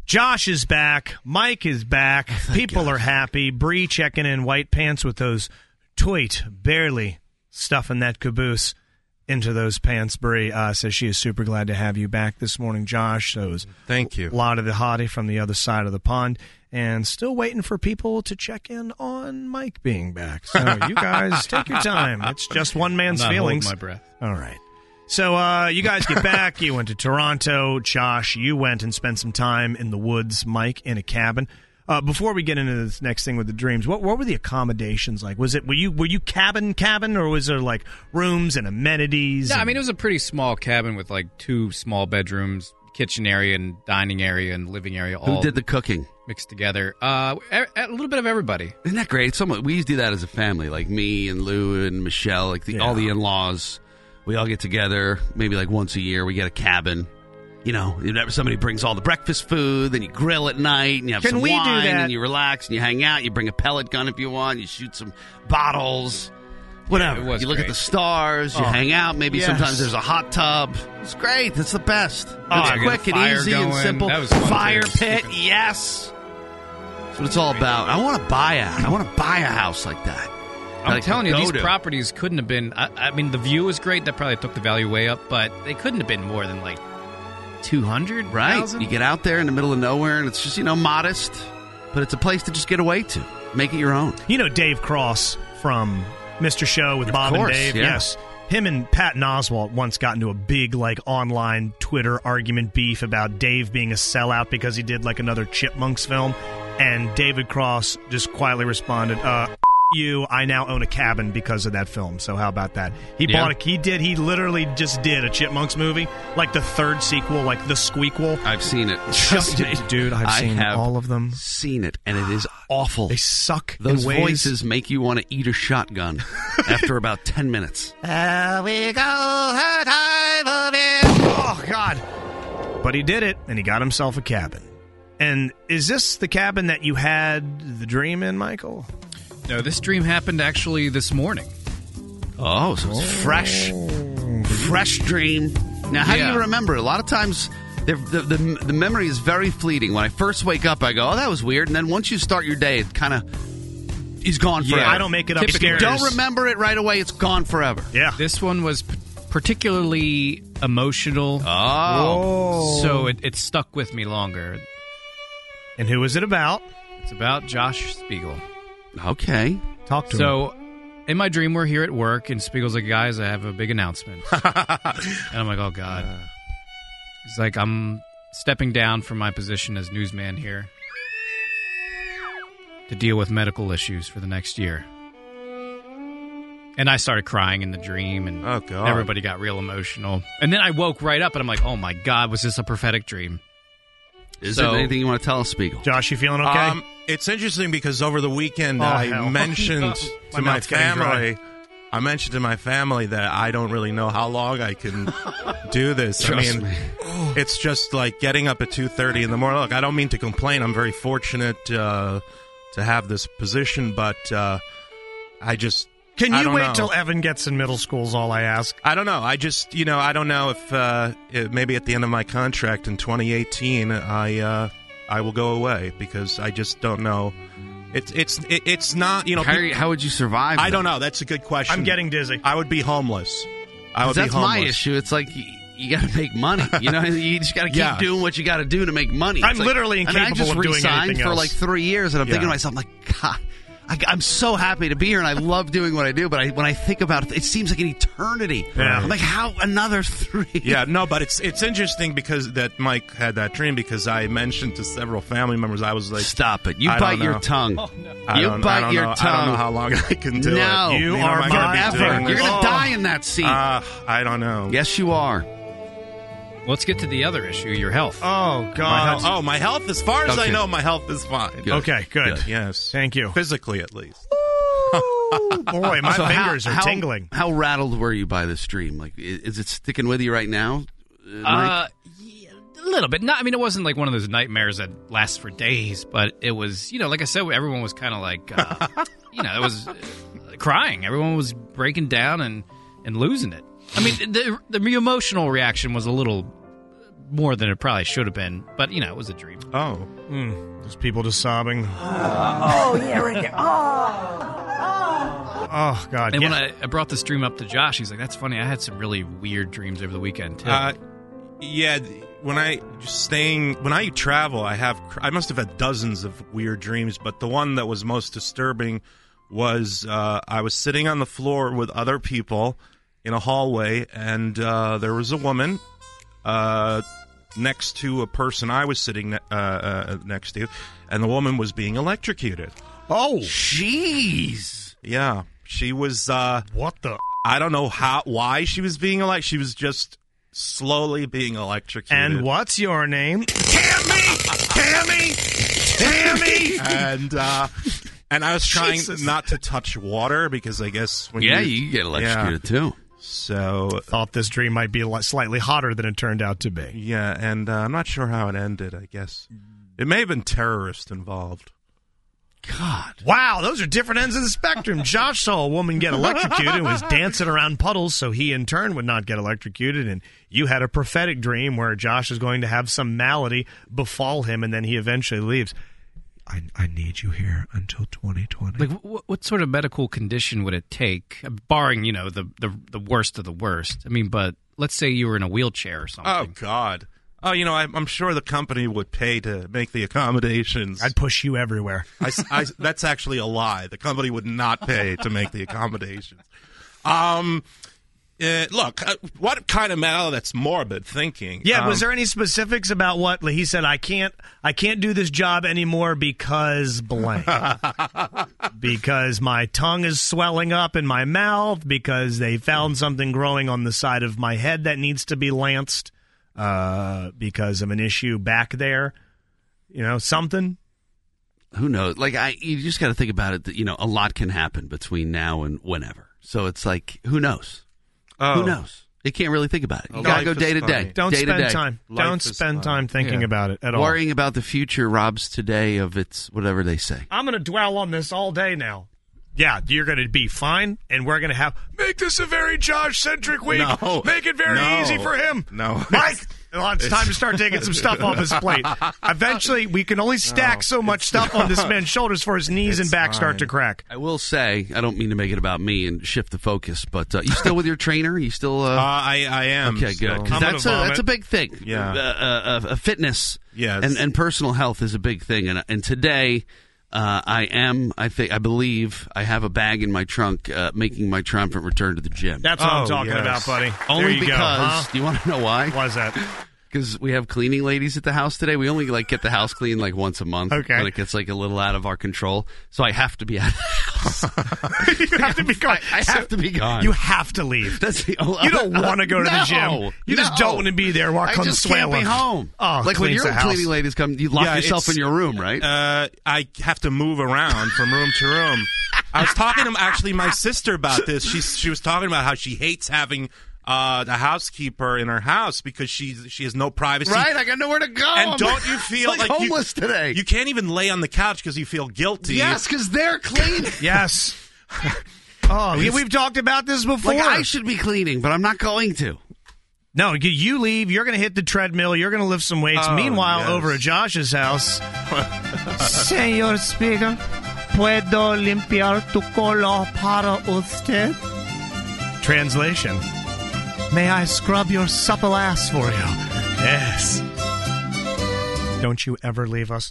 Josh is back. Mike is back. People are happy. Bree checking in white pants with those tight, barely stuffing that caboose into those pants. Bree says she is super glad to have you back this morning, Josh. So it was Thank you. A lot of the hottie from the other side of the pond. And still waiting for people to check in on Mike being back. So you guys take your time. It's just one man's feelings. I'm not holding my breath. All right. So you guys get back. You went to Toronto. Josh, you went and spent some time in the woods. Mike, in a cabin. Before we get into this next thing with the dreams, what were the accommodations like? Were you cabin, or was there like rooms and amenities? No, I mean it was a pretty small cabin with like 2 small bedrooms, kitchen area and dining area and living area. All Who did the cooking? Mixed together. A little bit of everybody. Isn't that great? We used to do that as a family, like me and Lou and Michelle, like all the in-laws. We all get together, maybe like once a year. We get a cabin. You know, somebody brings all the breakfast food, then you grill at night, and you have some wine, and you relax, and you hang out. You bring a pellet gun if you want. You shoot some bottles, whatever. Yeah, you look at the stars. You hang out. Maybe sometimes there's a hot tub. It's great. It's the best. It's quick and easy and simple. That was fun Fire too. pit, yes. That's what it's all about. I want to buy a house like that. I'm telling you, these properties couldn't have been. I mean, the view was great. That probably took the value way up, but they couldn't have been more than like 200. Right. You get out there in the middle of nowhere, and it's just modest, but it's a place to just get away to. Make it your own. You know Dave Cross from Mr. Show with Bob and Dave? Yeah. Yes. Him and Patton Oswalt once got into a big online Twitter argument beef about Dave being a sellout because he did like another Chipmunks film, and David Cross just quietly responded, you, I now own a cabin because of that film. So how about that? He literally just did a Chipmunks movie, like the 3rd sequel, like The Squeakquel. I've seen it. Dude, I've seen all of them. Seen it, and it is awful. They suck. Those in ways. voices make you want to eat a shotgun after about 10 minutes. Here we go, her time of it. Oh, God. But he did it, and he got himself a cabin. And is this the cabin that you had the dream in, Michael? No, this dream happened actually this morning. Oh, so it's fresh dream. Now, how do you remember? A lot of times, the memory is very fleeting. When I first wake up, I go, "Oh, that was weird," and then once you start your day, it kind of is gone forever. Yeah, I don't make it up. If you don't remember it right away, it's gone forever. Yeah, this one was particularly emotional. Oh, so it stuck with me longer. And who is it about? It's about Josh Spiegel. Okay. Talk to him. So, in my dream, we're here at work, and Spiegel's like, guys, I have a big announcement. And I'm like, oh, God. He's like, I'm stepping down from my position as newsman here to deal with medical issues for the next year. And I started crying in the dream, and everybody got real emotional. And then I woke right up, and I'm like, oh, my God, was this a prophetic dream? Is there anything you want to tell us, Spiegel? Josh, you feeling okay? It's interesting because over the weekend I mentioned to my family that I don't really know how long I can do this. Trust me. It's just like getting up at 2:30 in the morning. Look, I don't mean to complain. I'm very fortunate to have this position, but I just... Can you wait till Evan gets in middle school is all I ask? I don't know. I just, I don't know if maybe at the end of my contract in 2018, I will go away because I just don't know. It's not, How would you survive? I don't know. That's a good question. I'm getting dizzy. I would be homeless. That's my issue. It's like you got to make money. You just got to keep doing what you got to do to make money. I'm literally incapable of doing anything else. I just resigned for like 3 years, and I'm thinking to myself, I'm like, God. I'm so happy to be here, and I love doing what I do, but when I think about it, it seems like an eternity. Yeah. I'm like, how? Another 3? Yeah, no, but it's interesting because that Mike had that dream because I mentioned to several family members, I was like... Stop it. You bite your tongue. Oh, no. You bite your tongue. I don't know how long I can do it. No. You are forever. You're going to die in that seat. I don't know. Yes, you are. Let's get to the other issue, your health. Oh, God. My health, as far as I know, my health is fine. Good. Okay, good. Yes. Thank you. Physically, at least. Boy, my fingers are tingling. How rattled were you by this dream? Like, is it sticking with you right now, Mike? A little bit. Not, I mean, it wasn't like one of those nightmares that lasts for days, but it was, like I said, everyone was kind of like, it was crying. Everyone was breaking down and losing it. I mean, the emotional reaction was a little more than it probably should have been. But, it was a dream. Oh. There's people just sobbing. Oh, God. And when I brought this dream up to Josh, he's like, that's funny. I had some really weird dreams over the weekend, too. Yeah, when I travel, I must have had dozens of weird dreams, but the one that was most disturbing was I was sitting on the floor with other people in a hallway, and there was a woman next to a person I was sitting next to, and the woman was being electrocuted. Oh, jeez. Yeah, she was. What the? I don't know why she was being electrocuted. She was just slowly being electrocuted. And what's your name? Tammy! And I was trying not to touch water because I guess when you get electrocuted too. So thought this dream might be slightly hotter than it turned out to be. Yeah, and I'm not sure how it ended. I guess it may have been terrorists involved. God. Wow, those are different ends of the spectrum. Josh saw a woman get electrocuted and was dancing around puddles so he in turn would not get electrocuted, and you had a prophetic dream where Josh is going to have some malady befall him and then he eventually leaves. I need you here until 2020. Like, what sort of medical condition would it take, barring, the worst of the worst? I mean, but let's say you were in a wheelchair or something. Oh, God. Oh, I'm sure the company would pay to make the accommodations. I'd push you everywhere. That's actually a lie. The company would not pay to make the accommodations. Look, what kind of malady? That's morbid thinking. Yeah, was there any specifics about what he said? I can't do this job anymore because blank. Because my tongue is swelling up in my mouth. Because they found something growing on the side of my head that needs to be lanced. Because of an issue back there. Something. Who knows? Like you just got to think about it. That a lot can happen between now and whenever. So it's like, who knows? Who knows? You can't really think about it. You got to go day to day. Don't spend time. Don't spend time thinking about it at all. Worrying about the future robs today of its whatever they say. I'm going to dwell on this all day now. Yeah, you're going to be fine, and we're going to make this a very Josh-centric week. No. Make it very easy for him. No. Mike, it's time to start taking some stuff off his plate. Eventually, we can only stack so much stuff on this man's shoulders before his knees and back start to crack. I will say, I don't mean to make it about me and shift the focus, but you still with your trainer? You still? I am. Okay, good. 'Cause that's a big thing. Yeah. Fitness. Yes. And personal health is a big thing, and today. I believe I have a bag in my trunk making my triumphant return to the gym. That's what I'm talking about, buddy. Only because, do you want to know why? Why is that? Because we have cleaning ladies at the house today. We only get the house clean once a month. Okay. When it gets a little out of our control. So I have to be out of the house. You have to be gone. I have to be gone. You have to leave. That's the only, you don't want to go to the gym. You just don't want to be there while Consuelo. I just can't be home. Oh, when your cleaning ladies come, you lock yourself in your room, right? I have to move around from room to room. I was talking to actually my sister about this. She was talking about how she hates having the housekeeper in her house because she has no privacy. Right, I got nowhere to go. And don't you feel like homeless today? You can't even lay on the couch because you feel guilty. Yes, because they're clean. Yes. We've talked about this before. I should be cleaning, but I'm not going to. No, you leave. You're going to hit the treadmill. You're going to lift some weights. Meanwhile, over at Josh's house, Señor Spiegel, ¿puedo limpiar tu cola para usted? Translation. May I scrub your supple ass for you? Yes. Don't you ever leave us.